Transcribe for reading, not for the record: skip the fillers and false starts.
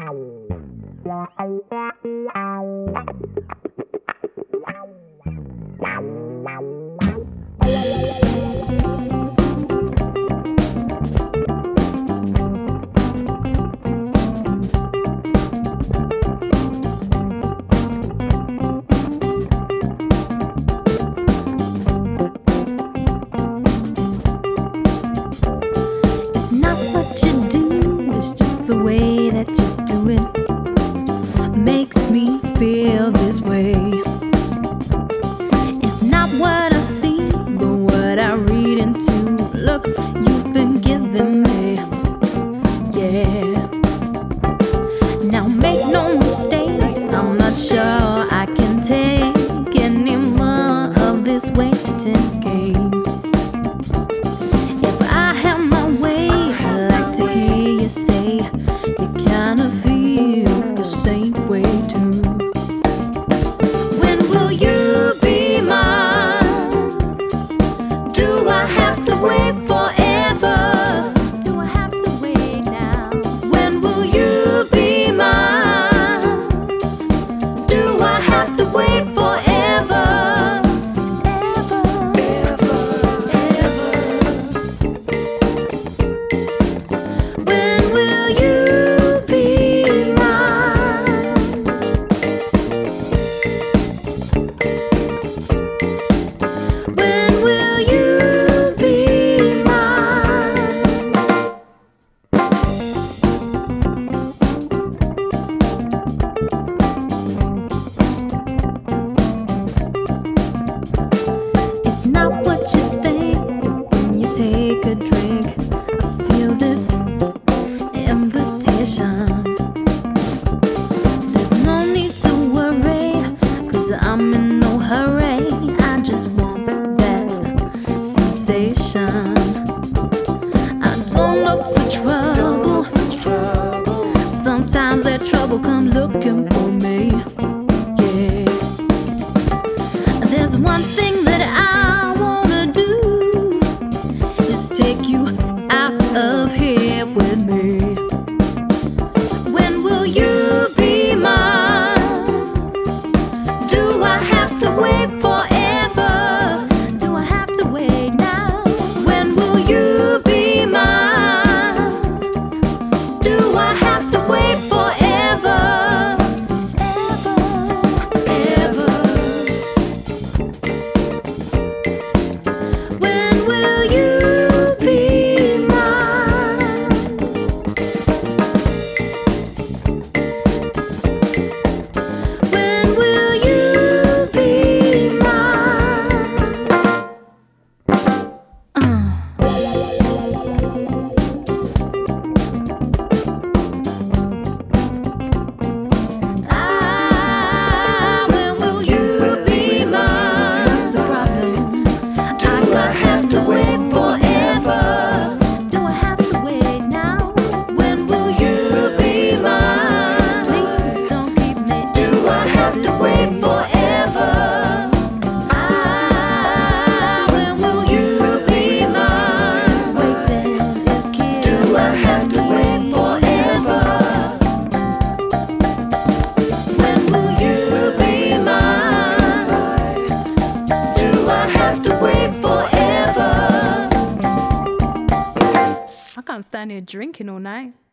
It's just the way that you do it makes me feel this way. It's not what I see, but what I read into looks you've been giving me. Yeah. Now make no mistakes, I'm not sure I can take any more of this waiting game. If I have my way, I'd like to hear you say you kinda feel the same way too. When will you be mine? Do I have to wait forever? Do I have to wait now? When will you be mine? Do I have to wait forever? Not what you think when you take a drink. I feel this invitation. There's no need to worry, 'cause I'm in no hurry. I just want that sensation. I don't look for trouble. Sometimes that trouble come looking for me. Yeah. There's one thing that I wanna do, is take you out of here with me. When will you be mine? Do I have to wait forever? Do I have to wait now? When will you be mine? Do I have to wait forever? I can't stand here drinking all night.